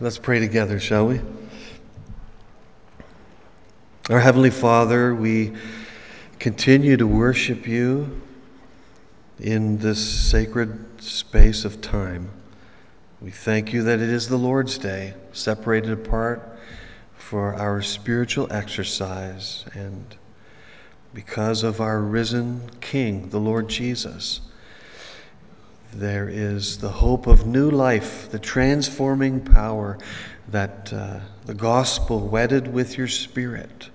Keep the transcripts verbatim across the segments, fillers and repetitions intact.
Let's pray together, shall we? Our Heavenly Father, we continue to worship you in this sacred space of time. We thank you that it is the Lord's Day, separated apart for our spiritual exercise, and because of our risen King, the Lord Jesus, there is the hope of new life, the transforming power that uh, the gospel, wedded with your Spirit,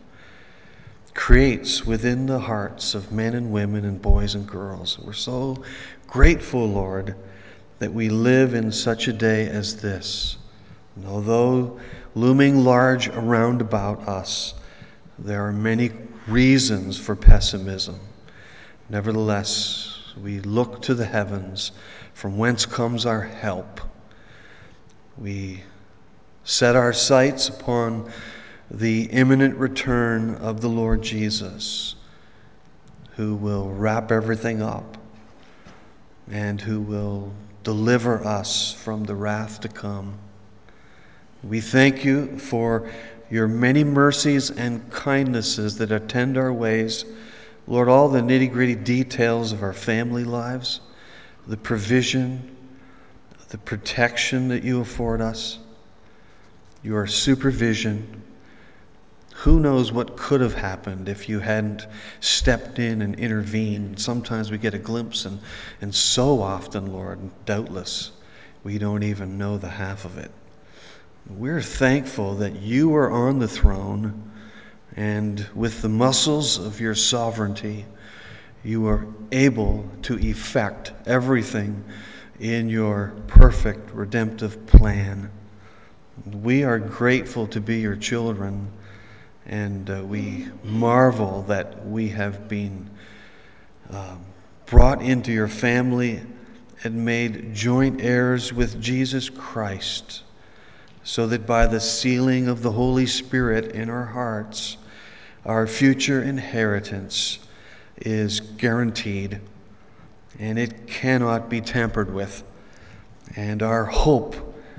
creates within the hearts of men and women and boys and girls. We're so grateful, Lord, that we live in such a day as this. And although looming large around about us, there are many reasons for pessimism. Nevertheless, we look to the heavens, from whence comes our help. We set our sights upon the imminent return of the Lord Jesus, who will wrap everything up and who will deliver us from the wrath to come. We thank you for your many mercies and kindnesses that attend our ways. Lord, all the nitty-gritty details of our family lives, the provision, the protection that you afford us, your supervision. Who knows what could have happened if you hadn't stepped in and intervened? Sometimes we get a glimpse, and, and so often, Lord, doubtless, we don't even know the half of it. We're thankful that you are on the throne, and with the muscles of your sovereignty, you are able to effect everything in your perfect redemptive plan. We are grateful to be your children, and uh, we marvel that we have been uh, brought into your family and made joint heirs with Jesus Christ, so that by the sealing of the Holy Spirit in our hearts, our future inheritance is guaranteed, and it cannot be tampered with. And our hope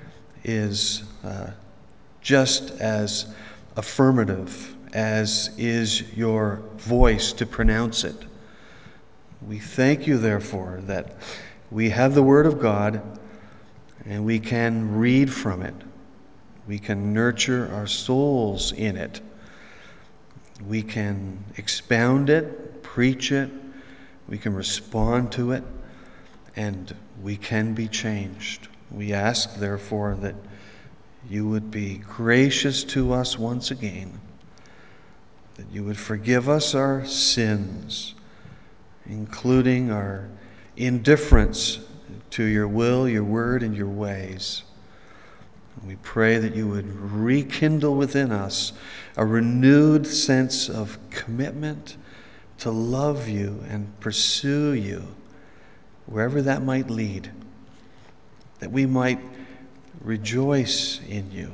is uh, just as affirmative as is your voice to pronounce it. We thank you, therefore, that we have the Word of God and we can read from it. We can nurture our souls in it. We can expound it, preach it, we can respond to it, and we can be changed. We ask, therefore, that you would be gracious to us once again, that you would forgive us our sins, including our indifference to your will, your word, and your ways. We pray that you would rekindle within us a renewed sense of commitment to love you and pursue you, wherever that might lead, that we might rejoice in you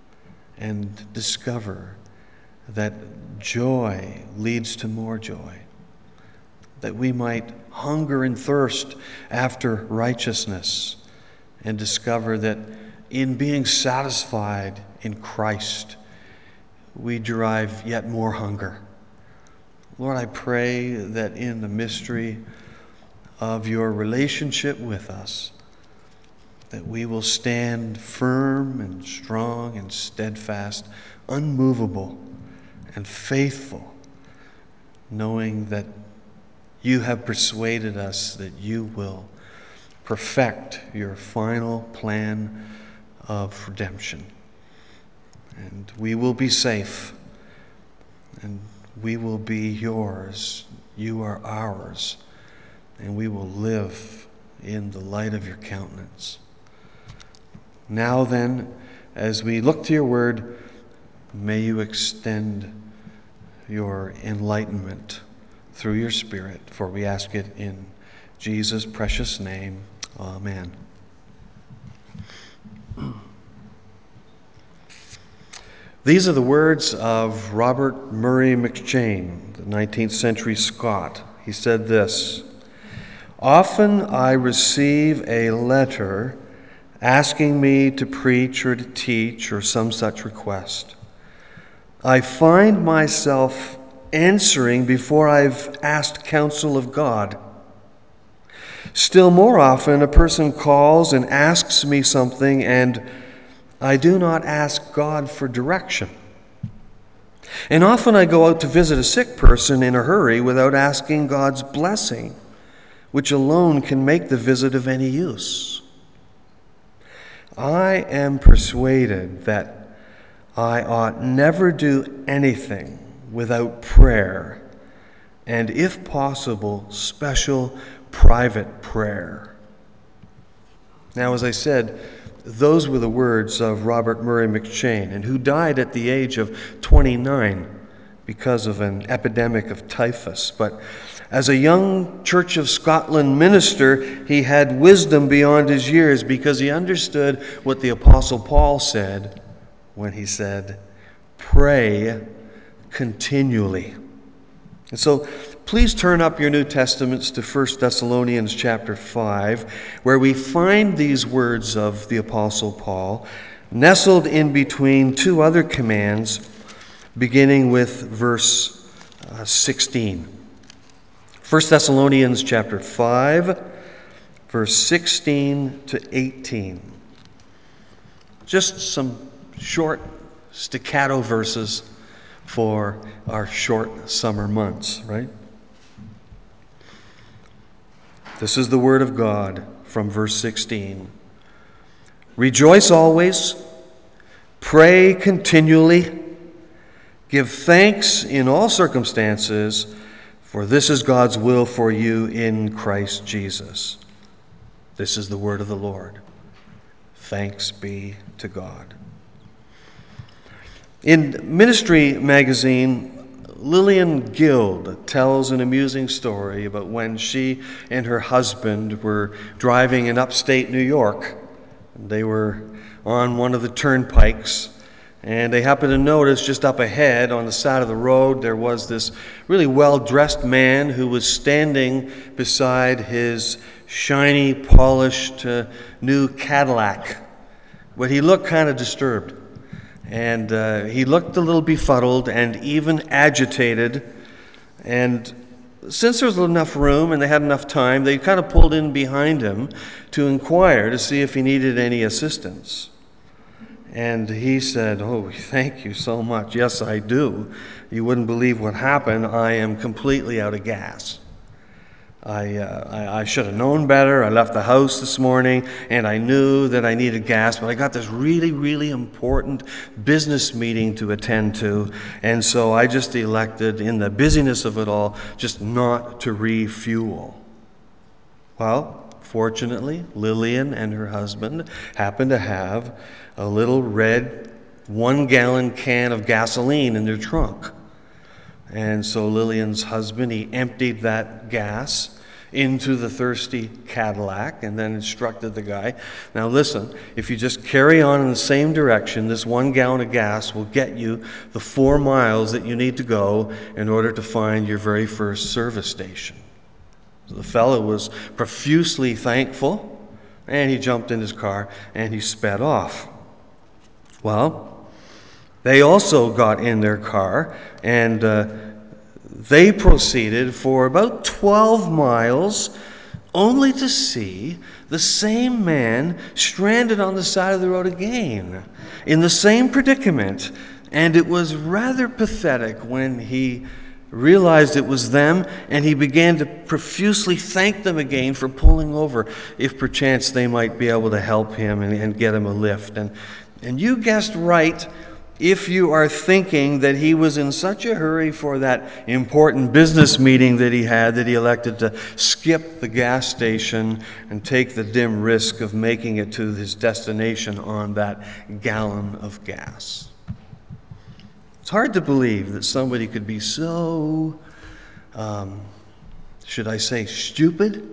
and discover that joy leads to more joy, that we might hunger and thirst after righteousness and discover that in being satisfied in Christ, we derive yet more hunger. Lord, I pray that in the mystery of your relationship with us, that we will stand firm and strong and steadfast, unmovable and faithful, knowing that you have persuaded us that you will perfect your final plan of redemption. And we will be safe, and we will be yours. You are ours, and we will live in the light of your countenance. Now then, as we look to your word, may you extend your enlightenment through your Spirit, for we ask it in Jesus' precious name. Amen. These are the words of Robert Murray McCheyne, the nineteenth century Scot. He said this: "Often I receive a letter asking me to preach or to teach or some such request, I find myself answering before I've asked counsel of God. Still more often, a person calls and asks me something, and I do not ask God for direction. And often I go out to visit a sick person in a hurry without asking God's blessing, which alone can make the visit of any use. I am persuaded that I ought never do anything without prayer, and if possible, special private prayer. Now, as I said, those were the words of Robert Murray McCheyne, and who died at the age of twenty-nine because of an epidemic of typhus. But as a young Church of Scotland minister, he had wisdom beyond his years because he understood what the Apostle Paul said when he said, "Pray continually." And so please turn up your New Testaments to First Thessalonians chapter five, where we find these words of the Apostle Paul, nestled in between two other commands, beginning with verse uh, sixteen. First Thessalonians chapter five, verse sixteen to eighteen. Just some short staccato verses for our short summer months, right? This is the word of God from verse sixteen. Rejoice always, pray continually, give thanks in all circumstances, for this is God's will for you in Christ Jesus. This is the word of the Lord. Thanks be to God. In Ministry magazine, Lillian Guild tells an amusing story about when she and her husband were driving in upstate New York. They were on one of the turnpikes, and they happened to notice just up ahead on the side of the road there was this really well-dressed man who was standing beside his shiny, polished, uh, new Cadillac. But he looked kind of disturbed. And uh, he looked a little befuddled and even agitated. And since there was enough room and they had enough time, they kind of pulled in behind him to inquire to see if he needed any assistance. And he said, "Oh, thank you so much. Yes, I do. You wouldn't believe what happened. I am completely out of gas. I, uh, I, I should have known better. I left the house this morning, and I knew that I needed gas, but I got this really, really important business meeting to attend to, and so I just elected, in the busyness of it all, just not to refuel." Well, fortunately, Lillian and her husband happened to have a little red one-gallon can of gasoline in their trunk. And so Lillian's husband, he emptied that gas into the thirsty Cadillac and then instructed the guy, "Now listen, if you just carry on in the same direction, this one gallon of gas will get you the four miles that you need to go in order to find your very first service station." So the fellow was profusely thankful, and he jumped in his car and he sped off. Well, they also got in their car, and uh, they proceeded for about twelve miles, only to see the same man stranded on the side of the road again, in the same predicament. And it was rather pathetic when he realized it was them, and he began to profusely thank them again for pulling over, if perchance they might be able to help him and, and get him a lift. And, and you guessed right, if you are thinking that he was in such a hurry for that important business meeting that he had that he elected to skip the gas station and take the dim risk of making it to his destination on that gallon of gas. It's hard to believe that somebody could be so, um, should I say, stupid?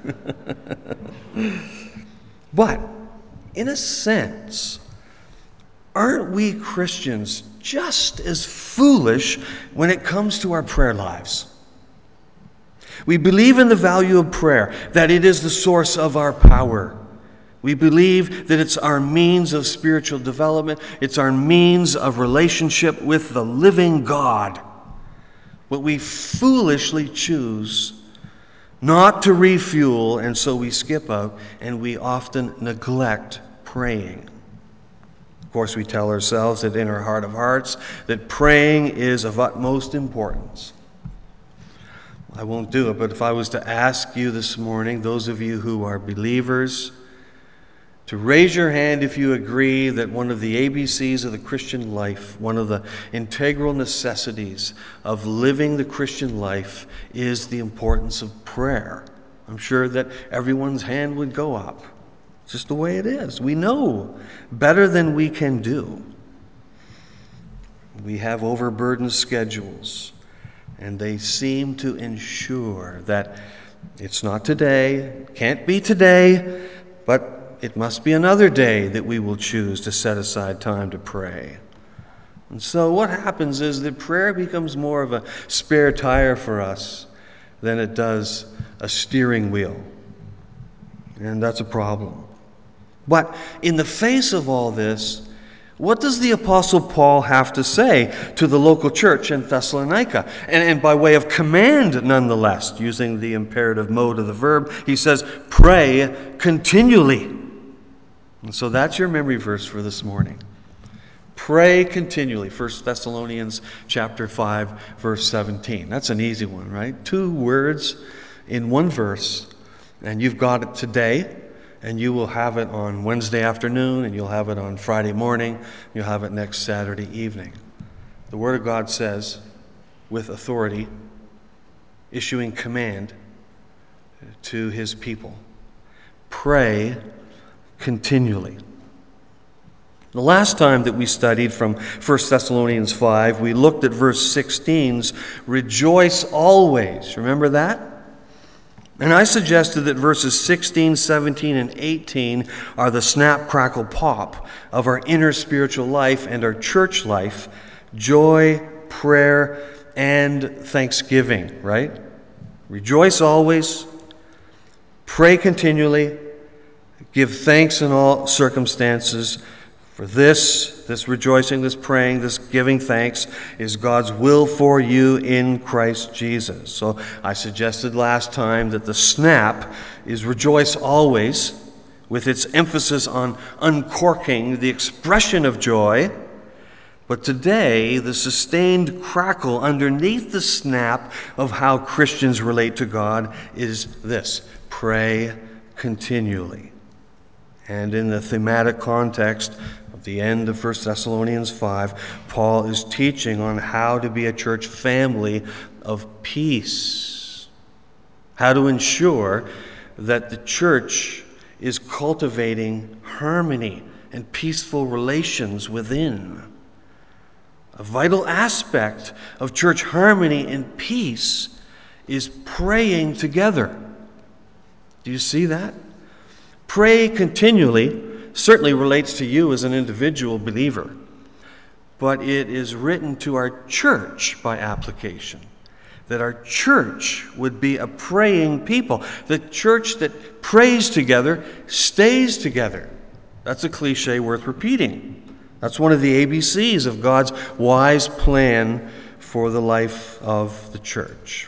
But, in a sense, aren't we Christians just as foolish when it comes to our prayer lives? We believe in the value of prayer, that it is the source of our power. We believe that it's our means of spiritual development. It's our means of relationship with the living God. But we foolishly choose not to refuel, and so we skip out, and we often neglect praying. Of course, we tell ourselves that in our heart of hearts that praying is of utmost importance. I won't do it, but if I was to ask you this morning, those of you who are believers, to raise your hand if you agree that one of the A B Cs of the Christian life, one of the integral necessities of living the Christian life is the importance of prayer. I'm sure that everyone's hand would go up. It's just the way it is. We know better than we can do. We have overburdened schedules, and they seem to ensure that it's not today, can't be today, but it must be another day that we will choose to set aside time to pray. And so what happens is that prayer becomes more of a spare tire for us than it does a steering wheel. And that's a problem. But in the face of all this, what does the Apostle Paul have to say to the local church in Thessalonica? And, and by way of command, nonetheless, using the imperative mode of the verb, he says, pray continually. And so that's your memory verse for this morning. Pray continually. First Thessalonians chapter five, verse seventeen. That's an easy one, right? Two words in one verse, and you've got it today, and you will have it on Wednesday afternoon, and you'll have it on Friday morning, you'll have it next Saturday evening. The Word of God says, with authority, issuing command to His people, pray continually. The last time that we studied from First Thessalonians five, we looked at verse sixteen's rejoice always. Remember that? And I suggested that verses sixteen, seventeen, and eighteen are the snap, crackle, pop of our inner spiritual life and our church life, joy, prayer, and thanksgiving, right? Rejoice always, pray continually, give thanks in all circumstances, for this, this rejoicing, this praying, this giving thanks is God's will for you in Christ Jesus. So I suggested last time that the snap is rejoice always, with its emphasis on uncorking the expression of joy. But today, the sustained crackle underneath the snap of how Christians relate to God is this: pray continually. And in the thematic context of the end of First Thessalonians five, Paul is teaching on how to be a church family of peace, how to ensure that the church is cultivating harmony and peaceful relations within. A vital aspect of church harmony and peace is praying together. Do you see that? Pray continually certainly relates to you as an individual believer, but it is written to our church by application, that our church would be a praying people. The church that prays together stays together. That's a cliche worth repeating. That's one of the A B Cs of God's wise plan for the life of the church.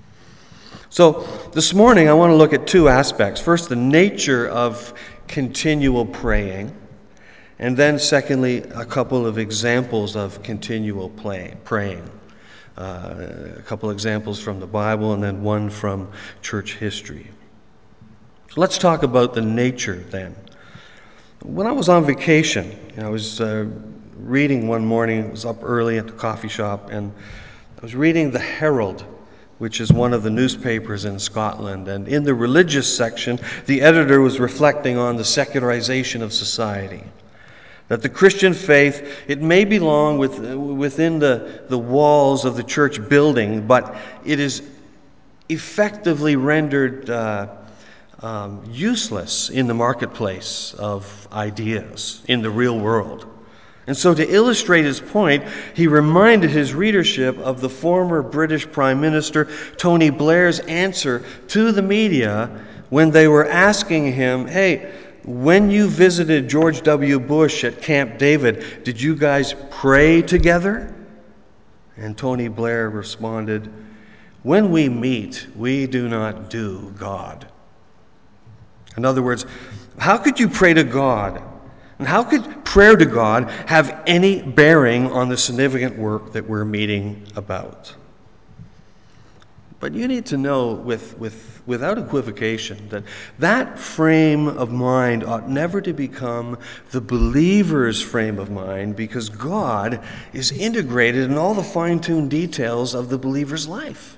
So this morning I want to look at two aspects. First, the nature of continual praying, and then secondly, a couple of examples of continual play, praying. Uh, a couple examples from the Bible and then one from church history. So let's talk about the nature then. When I was on vacation, you know, I was uh, reading one morning. I was up early at the coffee shop, and I was reading the Herald, which is one of the newspapers in Scotland. And in the religious section, the editor was reflecting on the secularization of society. That the Christian faith, it may belong with, within the, the walls of the church building, but it is effectively rendered uh, um, useless in the marketplace of ideas, in the real world. And so to illustrate his point, he reminded his readership of the former British Prime Minister Tony Blair's answer to the media when they were asking him, hey, when you visited George W. Bush at Camp David, did you guys pray together? And Tony Blair responded, when we meet, we do not do God. In other words, how could you pray to God? And how could prayer to God have any bearing on the significant work that we're meeting about? But you need to know with, with, without equivocation that that frame of mind ought never to become the believer's frame of mind, because God is integrated in all the fine-tuned details of the believer's life.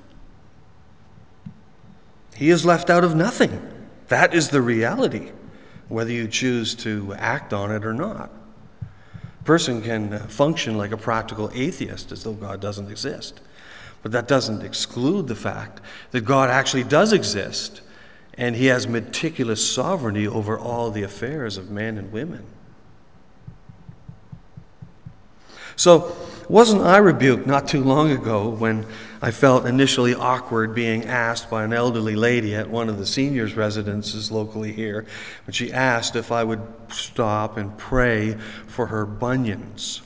He is left out of nothing. That is the reality, whether you choose to act on it or not. A person can function like a practical atheist as though God doesn't exist. But that doesn't exclude the fact that God actually does exist, and he has meticulous sovereignty over all the affairs of men and women. So, wasn't I rebuked not too long ago when I felt initially awkward being asked by an elderly lady at one of the seniors' residences locally here, when she asked if I would stop and pray for her bunions?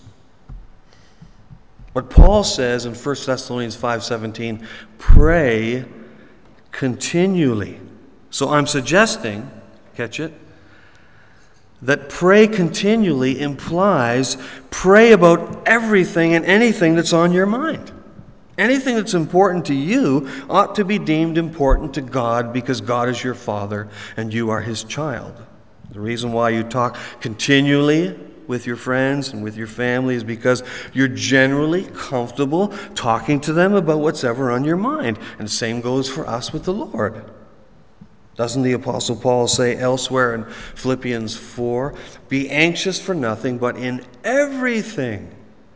But Paul says in First Thessalonians five seventeen, pray continually. So I'm suggesting, catch it, that pray continually implies pray about everything and anything that's on your mind. Anything that's important to you ought to be deemed important to God, because God is your Father and you are his child. The reason why you talk continually with your friends and with your family is because you're generally comfortable talking to them about what's ever on your mind. And the same goes for us with the Lord. Doesn't the Apostle Paul say elsewhere in Philippians four, be anxious for nothing, but in everything,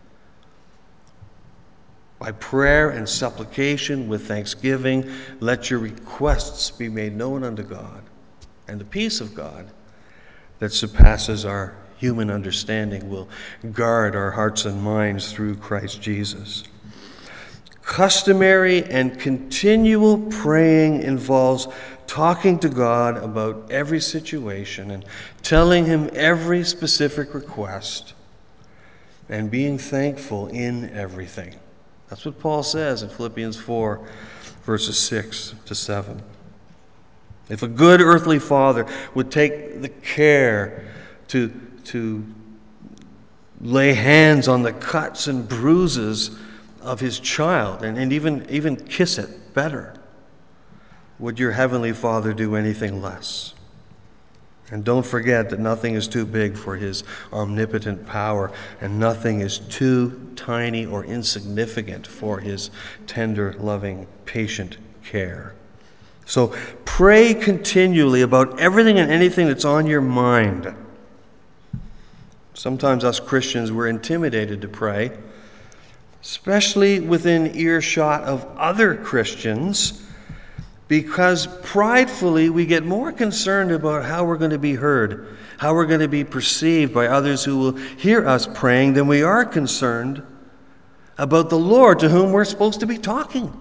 by prayer and supplication with thanksgiving, let your requests be made known unto God. And the peace of God that surpasses our human understanding will guard our hearts and minds through Christ Jesus. Customary and continual praying involves talking to God about every situation and telling him every specific request and being thankful in everything. That's what Paul says in Philippians four, verses six to seven. If a good earthly father would take the care to, to lay hands on the cuts and bruises of his child and, and even, even kiss it better, would your heavenly Father do anything less? And don't forget that nothing is too big for his omnipotent power, and nothing is too tiny or insignificant for his tender, loving, patient care. So pray continually about everything and anything that's on your mind. Sometimes us Christians, we're intimidated to pray, especially within earshot of other Christians, because pridefully we get more concerned about how we're going to be heard, how we're going to be perceived by others who will hear us praying, than we are concerned about the Lord to whom we're supposed to be talking.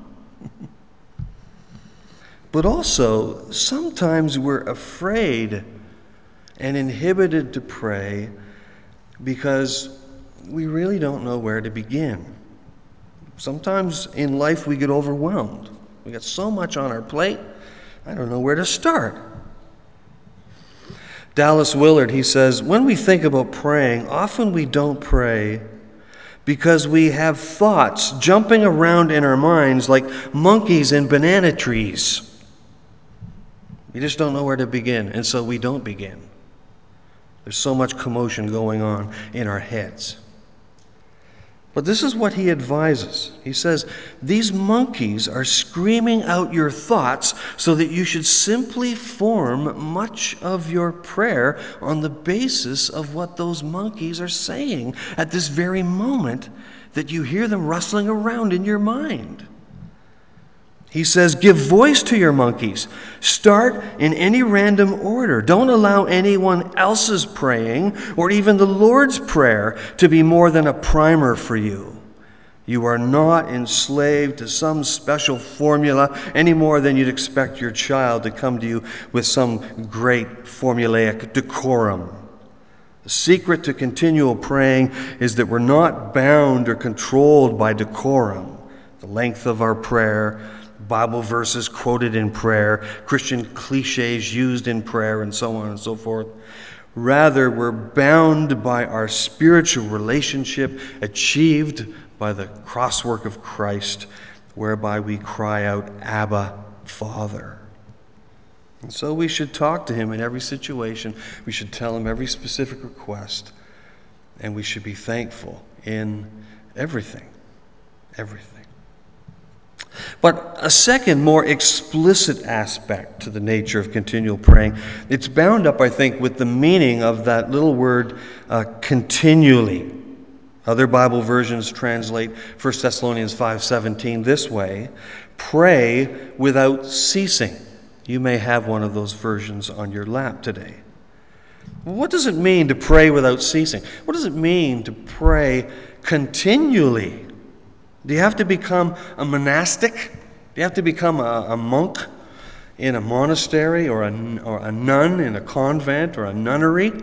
But also, sometimes we're afraid and inhibited to pray because we really don't know where to begin. Sometimes in life we get overwhelmed. We got so much on our plate, I don't know where to start. Dallas Willard, he says, when we think about praying, often we don't pray because we have thoughts jumping around in our minds like monkeys in banana trees. We just don't know where to begin, and so we don't begin. There's so much commotion going on in our heads. But this is what he advises. He says, these monkeys are screaming out your thoughts so that you should simply form much of your prayer on the basis of what those monkeys are saying at this very moment that you hear them rustling around in your mind. He says, give voice to your monkeys. Start in any random order. Don't allow anyone else's praying or even the Lord's Prayer to be more than a primer for you. You are not enslaved to some special formula any more than you'd expect your child to come to you with some great formulaic decorum. The secret to continual praying is that we're not bound or controlled by decorum, the length of our prayer, Bible verses quoted in prayer, Christian cliches used in prayer, and so on and so forth. Rather, we're bound by our spiritual relationship achieved by the crosswork of Christ, whereby we cry out, Abba, Father. And so we should talk to him in every situation. We should tell him every specific request. And we should be thankful in everything. Everything. But a second, more explicit aspect to the nature of continual praying, it's bound up, I think, with the meaning of that little word, uh, continually. Other Bible versions translate First Thessalonians five seventeen this way, pray without ceasing. You may have one of those versions on your lap today. What does it mean to pray without ceasing? What does it mean to pray continually? Do you have to become a monastic? Do you have to become a, a monk in a monastery or a, or a nun in a convent or a nunnery?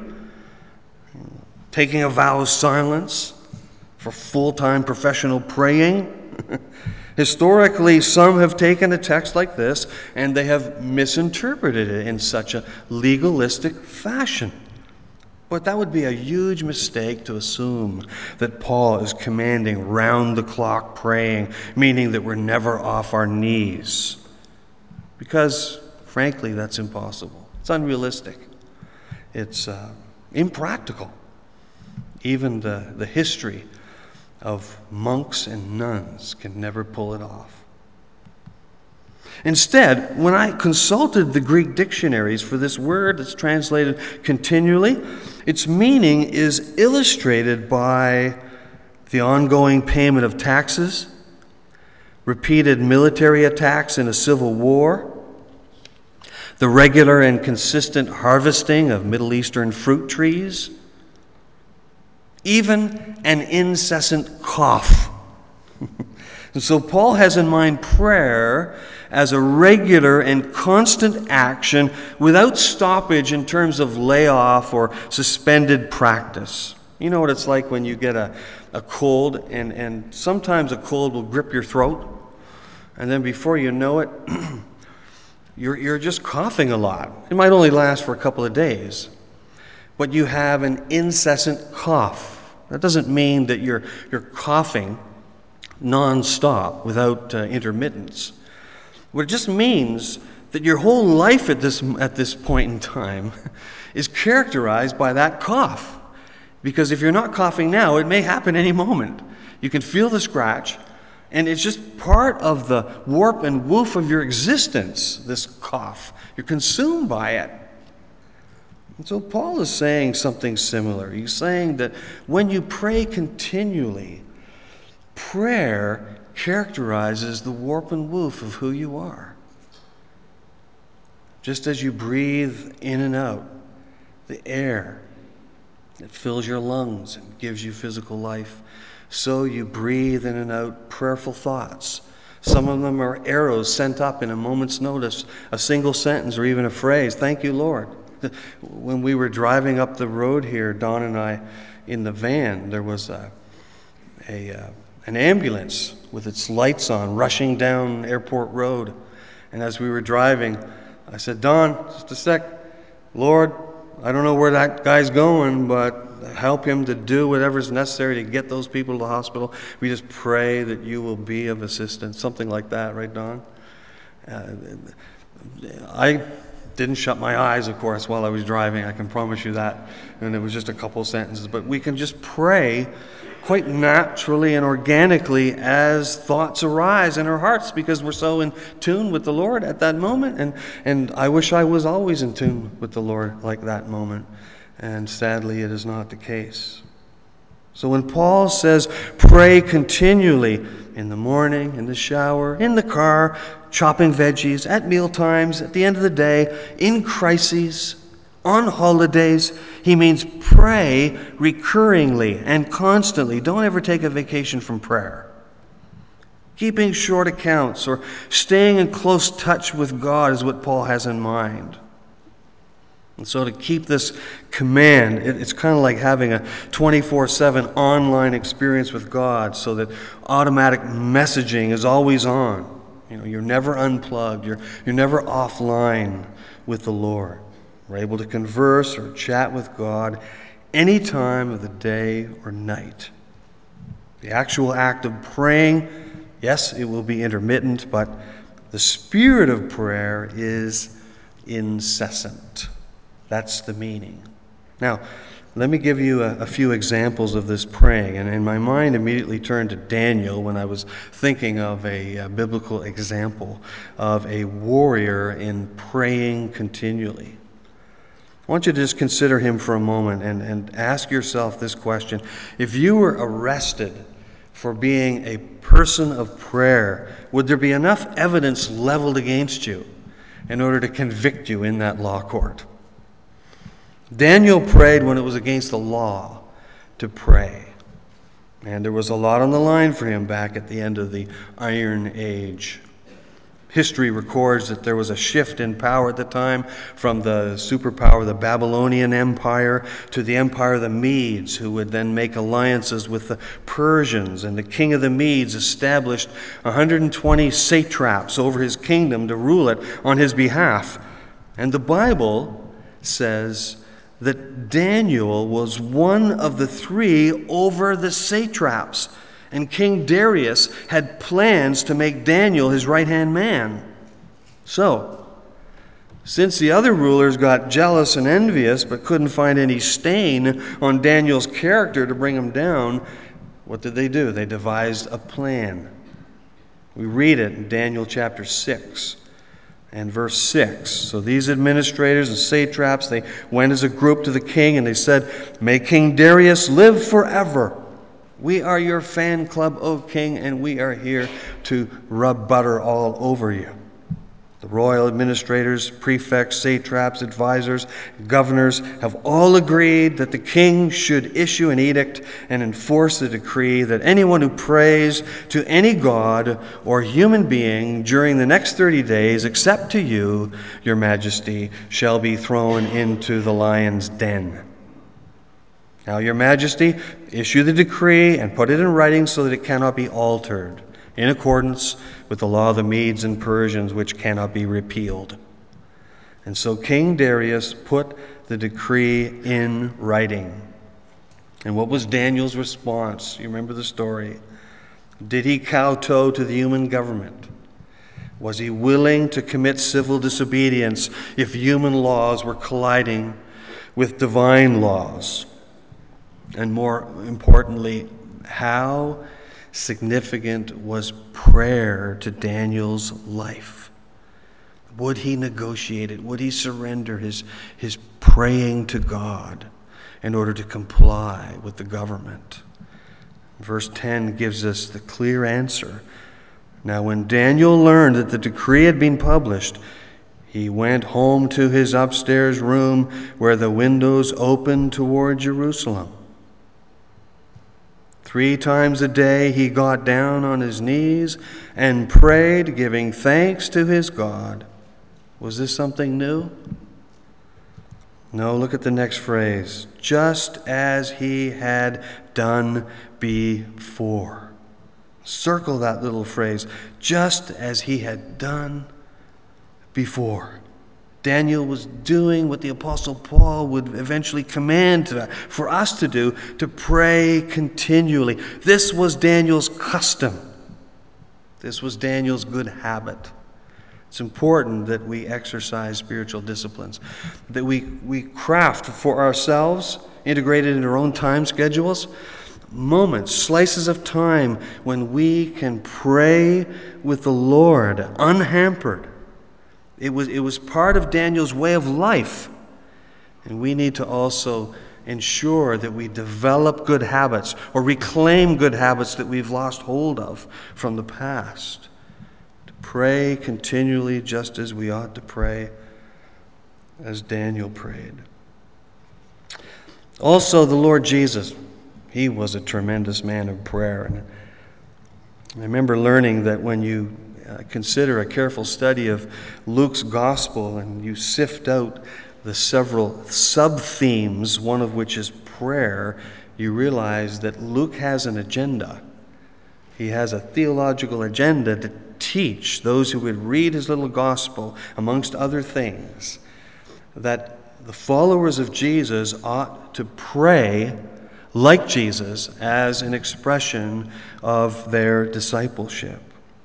Taking a vow of silence for full-time professional praying? Historically, some have taken a text like this and they have misinterpreted it in such a legalistic fashion. But that would be a huge mistake to assume that Paul is commanding round-the-clock praying, meaning that we're never off our knees. Because, frankly, that's impossible. It's unrealistic. It's uh, impractical. Even the, the history of monks and nuns can never pull it off. Instead, when I consulted the Greek dictionaries for this word that's translated continually, its meaning is illustrated by the ongoing payment of taxes, repeated military attacks in a civil war, the regular and consistent harvesting of Middle Eastern fruit trees, even an incessant cough. And so Paul has in mind prayer as a regular and constant action without stoppage in terms of layoff or suspended practice. You know what it's like when you get a, a cold, and, and sometimes a cold will grip your throat, and then before you know it, you're, you're just coughing a lot. It might only last for a couple of days, but you have an incessant cough. That doesn't mean that you're, you're coughing non-stop without uh, intermittence. What it just means that your whole life at this at this point in time is characterized by that cough. Because if you're not coughing now, it may happen any moment. You can feel the scratch, and it's just part of the warp and woof of your existence, this cough. You're consumed by it. And so Paul is saying something similar. He's saying that when you pray continually, prayer characterizes the warp and woof of who you are. Just as you breathe in and out the air that fills your lungs and gives you physical life, so you breathe in and out prayerful thoughts. Some of them are arrows sent up in a moment's notice, a single sentence or even a phrase. Thank you, Lord. When we were driving up the road here, Don and I, in the van, there was a, a uh, an ambulance with its lights on rushing down Airport Road. And as we were driving, I said, Don, just a sec. Lord, I don't know where that guy's going, but help him to do whatever's necessary to get those people to the hospital. We just pray that you will be of assistance. Something like that, right, Don? Uh, I didn't shut my eyes, of course, while I was driving. I can promise you that. And it was just a couple sentences. But we can just pray quite naturally and organically as thoughts arise in our hearts because we're so in tune with the Lord at that moment. And, and I wish I was always in tune with the Lord like that moment. And sadly, it is not the case. So when Paul says, pray continually in the morning, in the shower, in the car, chopping veggies, at meal times, at the end of the day, in crises, on holidays, he means pray recurringly and constantly. Don't ever take a vacation from prayer. Keeping short accounts or staying in close touch with God is what Paul has in mind. And so to keep this command, it, it's kind of like having a twenty-four seven online experience with God, so that automatic messaging is always on. You know, you're never unplugged. You're, you're never offline with the Lord. We're able to converse or chat with God any time of the day or night. The actual act of praying, yes, it will be intermittent, but the spirit of prayer is incessant. That's the meaning. Now, let me give you a, a few examples of this praying. And, and my mind immediately turned to Daniel when I was thinking of a, a biblical example of a warrior in praying continually. I want you to just consider him for a moment and, and ask yourself this question. If you were arrested for being a person of prayer, would there be enough evidence leveled against you in order to convict you in that law court? Daniel prayed when it was against the law to pray. And there was a lot on the line for him back at the end of the Iron Age. History records that there was a shift in power at the time from the superpower, the Babylonian Empire, to the Empire of the Medes, who would then make alliances with the Persians. And the king of the Medes established one hundred twenty satraps over his kingdom to rule it on his behalf. And the Bible says that Daniel was one of the three over the satraps. And King Darius had plans to make Daniel his right-hand man. So, since the other rulers got jealous and envious but couldn't find any stain on Daniel's character to bring him down, what did they do? They devised a plan. We read it in Daniel chapter six and verse six. So these administrators and satraps, they went as a group to the king and they said, "May King Darius live forever. We are your fan club, O king, and we are here to rub butter all over you." The royal administrators, prefects, satraps, advisors, governors have all agreed that the king should issue an edict and enforce a decree that anyone who prays to any god or human being during the next thirty days, except to you, your majesty, shall be thrown into the lion's den. Now, your majesty, issue the decree and put it in writing so that it cannot be altered, in accordance with the law of the Medes and Persians, which cannot be repealed. And so King Darius put the decree in writing. And what was Daniel's response? You remember the story. Did he kowtow to the human government? Was he willing to commit civil disobedience if human laws were colliding with divine laws? And more importantly, how significant was prayer to Daniel's life? Would he negotiate it? Would he surrender his, his praying to God in order to comply with the government? Verse ten gives us the clear answer. Now, when Daniel learned that the decree had been published, he went home to his upstairs room where the windows opened toward Jerusalem. Three times a day he got down on his knees and prayed, giving thanks to his God. Was this something new? No, look at the next phrase. Just as he had done before. Circle that little phrase. Just as he had done before. Daniel was doing what the Apostle Paul would eventually command to, for us to do, to pray continually. This was Daniel's custom. This was Daniel's good habit. It's important that we exercise spiritual disciplines, that we, we craft for ourselves, integrated in our own time schedules, moments, slices of time when we can pray with the Lord unhampered. It was, it was part of Daniel's way of life. And we need to also ensure that we develop good habits or reclaim good habits that we've lost hold of from the past. To pray continually just as we ought to pray, as Daniel prayed. Also, the Lord Jesus, he was a tremendous man of prayer. And I remember learning that when you uh, consider a careful study of Luke's gospel and you sift out the several sub-themes, one of which is prayer, you realize that Luke has an agenda. He has a theological agenda to teach those who would read his little gospel, amongst other things, that the followers of Jesus ought to pray like Jesus as an expression of their discipleship.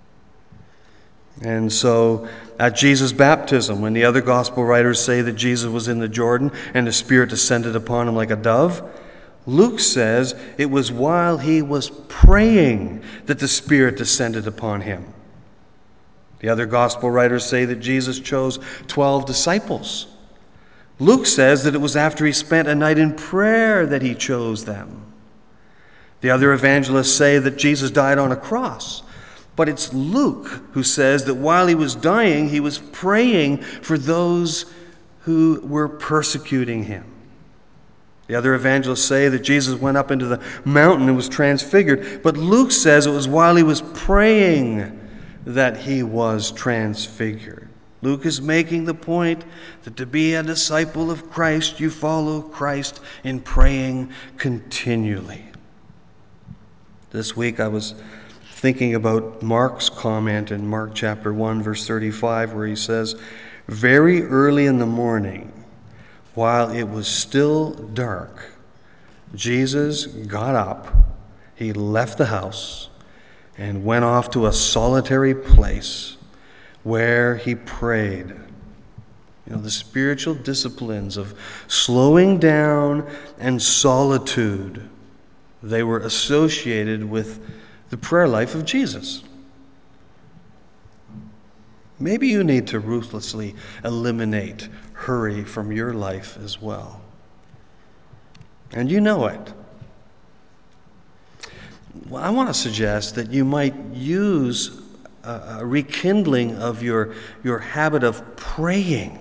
And so at Jesus' baptism, when the other gospel writers say that Jesus was in the Jordan and the Spirit descended upon him like a dove, Luke says it was while he was praying that the Spirit descended upon him. The other gospel writers say that Jesus chose twelve disciples. Luke says that it was after he spent a night in prayer that he chose them. The other evangelists say that Jesus died on a cross. But it's Luke who says that while he was dying, he was praying for those who were persecuting him. The other evangelists say that Jesus went up into the mountain and was transfigured. But Luke says it was while he was praying that he was transfigured. Luke is making the point that to be a disciple of Christ, you follow Christ in praying continually. This week I was thinking about Mark's comment in Mark chapter one, verse thirty-five, where he says, "Very early in the morning, while it was still dark, Jesus got up, he left the house, and went off to a solitary place where he prayed." You know, the spiritual disciplines of slowing down and solitude, they were associated with the prayer life of Jesus. Maybe you need to ruthlessly eliminate hurry from your life as well. And you know it. Well, I want to suggest that you might use a, a rekindling of your, your habit of praying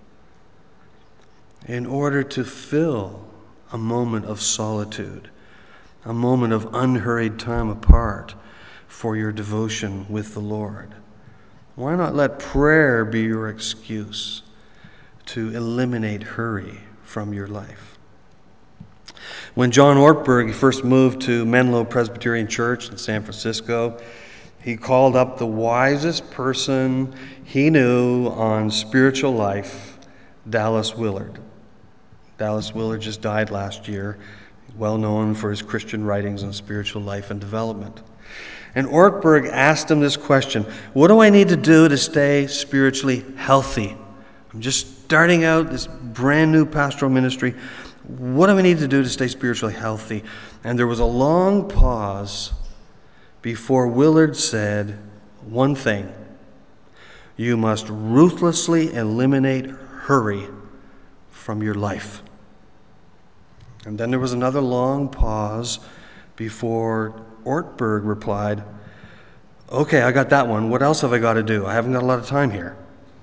in order to fill a moment of solitude, a moment of unhurried time apart for your devotion with the Lord. Why not let prayer be your excuse to eliminate hurry from your life? When John Ortberg first moved to Menlo Presbyterian Church in San Francisco, he called up the wisest person he knew on spiritual life, Dallas Willard. Dallas Willard just died last year, well known for his Christian writings on spiritual life and development. And Ortberg asked him this question: what do I need to do to stay spiritually healthy? I'm just starting out this brand new pastoral ministry. What do I need to do to stay spiritually healthy? And there was a long pause before Willard said one thing: you must ruthlessly eliminate hurry from your life. And then there was another long pause before Ortberg replied, "Okay, I got that one. What else have I got to do? I haven't got a lot of time here."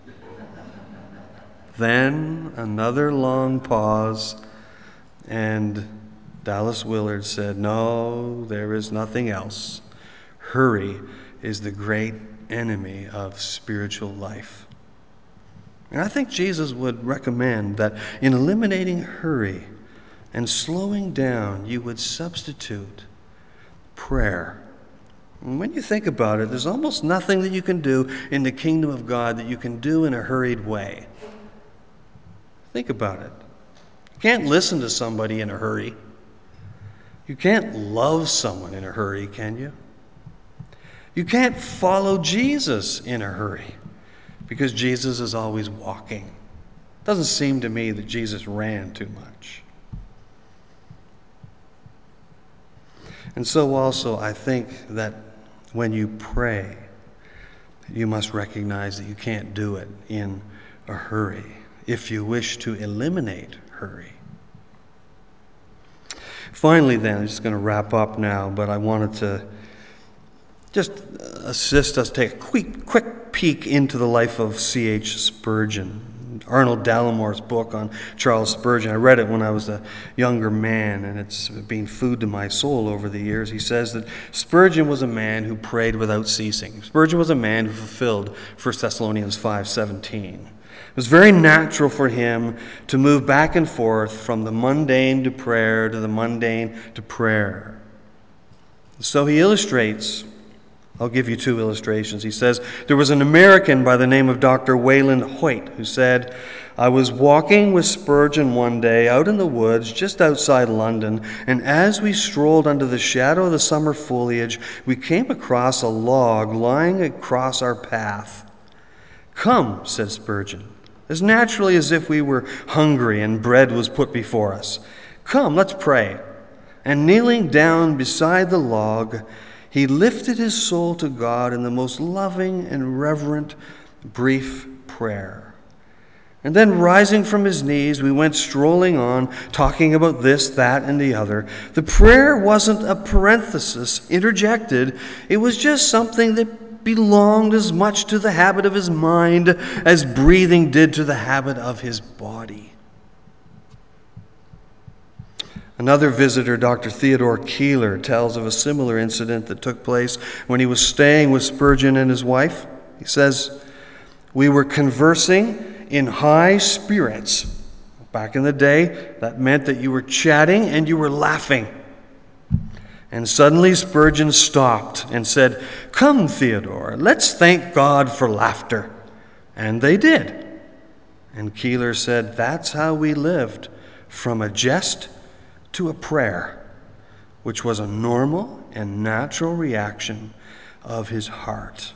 Then another long pause, and Dallas Willard said, "No, there is nothing else. Hurry is the great enemy of spiritual life." And I think Jesus would recommend that in eliminating hurry and slowing down, you would substitute prayer. And when you think about it, there's almost nothing that you can do in the kingdom of God that you can do in a hurried way. Think about it. You can't listen to somebody in a hurry. You can't love someone in a hurry, can you? You can't follow Jesus in a hurry because Jesus is always walking. It doesn't seem to me that Jesus ran too much. And so also, I think that when you pray, you must recognize that you can't do it in a hurry if you wish to eliminate hurry. Finally, then, I'm just going to wrap up now, but I wanted to just assist us take a quick, quick peek into the life of C H Spurgeon. Arnold Dallamore's book on Charles Spurgeon. I read it when I was a younger man, and it's been food to my soul over the years. He says that Spurgeon was a man who prayed without ceasing. Spurgeon was a man who fulfilled First Thessalonians five seventeen. It was very natural for him to move back and forth from the mundane to prayer to the mundane to prayer. So he illustrates. I'll give you two illustrations. He says, there was an American by the name of Doctor Wayland Hoyt who said, I was walking with Spurgeon one day out in the woods just outside London, and as we strolled under the shadow of the summer foliage, we came across a log lying across our path. Come, said Spurgeon, as naturally as if we were hungry and bread was put before us. Come, let's pray. And kneeling down beside the log, he lifted his soul to God in the most loving and reverent, brief prayer. And then rising from his knees, we went strolling on, talking about this, that, and the other. The prayer wasn't a parenthesis interjected. It was just something that belonged as much to the habit of his mind as breathing did to the habit of his body. Another visitor, Doctor Theodore Keeler, tells of a similar incident that took place when he was staying with Spurgeon and his wife. He says, we were conversing in high spirits. Back in the day, that meant that you were chatting and you were laughing. And suddenly Spurgeon stopped and said, come, Theodore, let's thank God for laughter. And they did. And Keeler said, that's how we lived, from a jest to a prayer, which was a normal and natural reaction of his heart.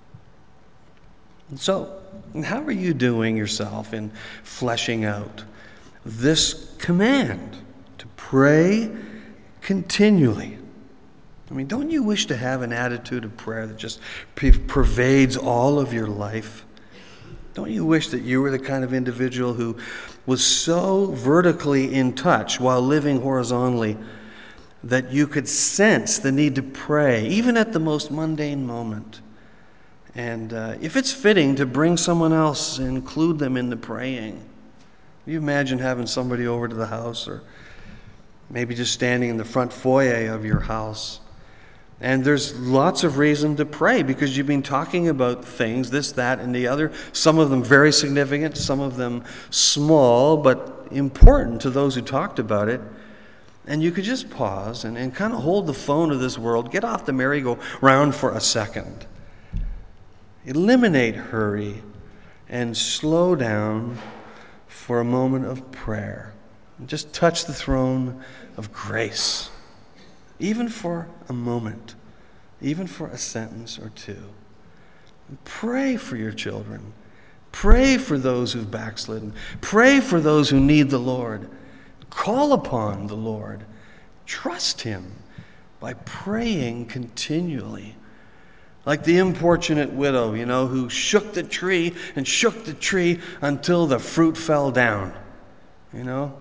And so, how are you doing yourself in fleshing out this command to pray continually? I mean, don't you wish to have an attitude of prayer that just pervades all of your life? Don't you wish that you were the kind of individual who was so vertically in touch while living horizontally that you could sense the need to pray, even at the most mundane moment? And uh, if it's fitting to bring someone else and include them in the praying, can you imagine having somebody over to the house, or maybe just standing in the front foyer of your house? And there's lots of reason to pray because you've been talking about things, this, that, and the other. Some of them very significant, some of them small, but important to those who talked about it. And you could just pause and, and kind of hold the phone of this world, get off the merry-go-round for a second. Eliminate hurry and slow down for a moment of prayer. And just touch the throne of grace. Even for a moment, even for a sentence or two. Pray for your children. Pray for those who've backslidden. Pray for those who need the Lord. Call upon the Lord. Trust Him by praying continually. Like the importunate widow, you know, who shook the tree and shook the tree until the fruit fell down. You know?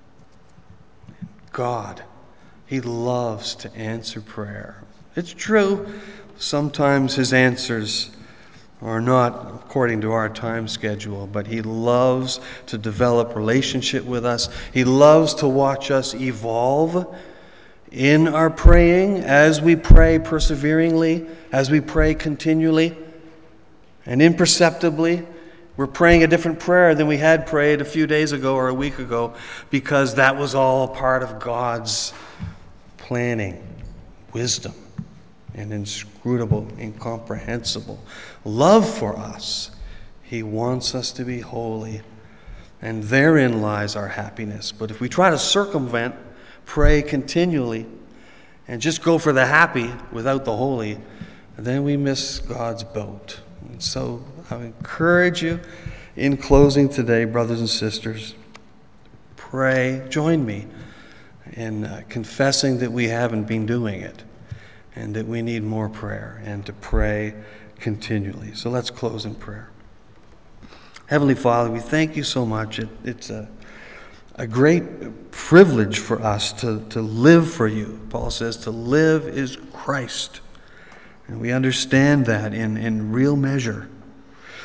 God, He loves to answer prayer. It's true, sometimes His answers are not according to our time schedule, but He loves to develop relationship with us. He loves to watch us evolve in our praying as we pray perseveringly, as we pray continually and imperceptibly. We're praying a different prayer than we had prayed a few days ago or a week ago because that was all part of God's planning, wisdom, and inscrutable, incomprehensible love for us. He wants us to be holy, and therein lies our happiness. But if we try to circumvent, pray continually, and just go for the happy without the holy, then we miss God's boat. And so I encourage you in closing today, brothers and sisters, pray, join me in uh, confessing that we haven't been doing it and that we need more prayer and to pray continually. So let's close in prayer. Heavenly Father, we thank you so much. It, it's a, a great privilege for us to, to live for you. Paul says to live is Christ. And we understand that in, in real measure.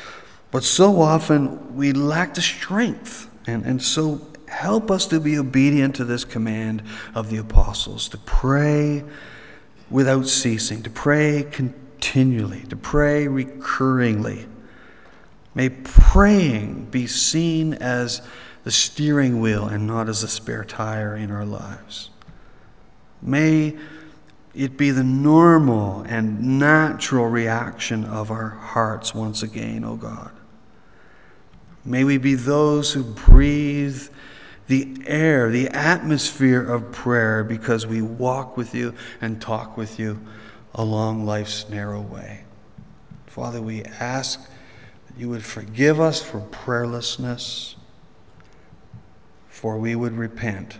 But so often we lack the strength. And, and so help us to be obedient to this command of the apostles, to pray without ceasing, to pray continually, to pray recurringly. May praying be seen as the steering wheel and not as a spare tire in our lives. May it be the normal and natural reaction of our hearts once again, O God. May we be those who breathe the air, the atmosphere of prayer because we walk with you and talk with you along life's narrow way. Father, we ask that you would forgive us for prayerlessness, for we would repent.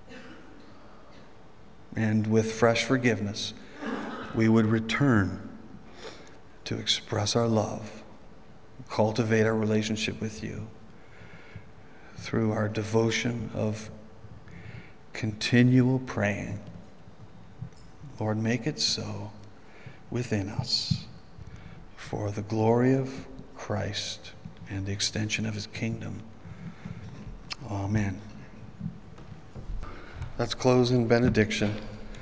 And with fresh forgiveness, we would return to express our love, cultivate our relationship with you through our devotion of continual praying. Lord, make it so within us for the glory of Christ and the extension of his kingdom. Amen. Let's close in benediction.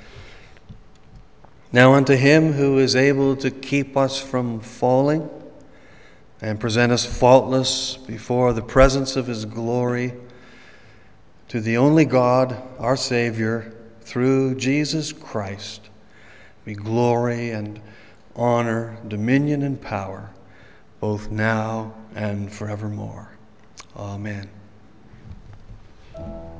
Now unto him who is able to keep us from falling and present us faultless before the presence of his glory, to the only God, our Savior, through Jesus Christ, be glory and honor, dominion and power, both now and forevermore. Amen.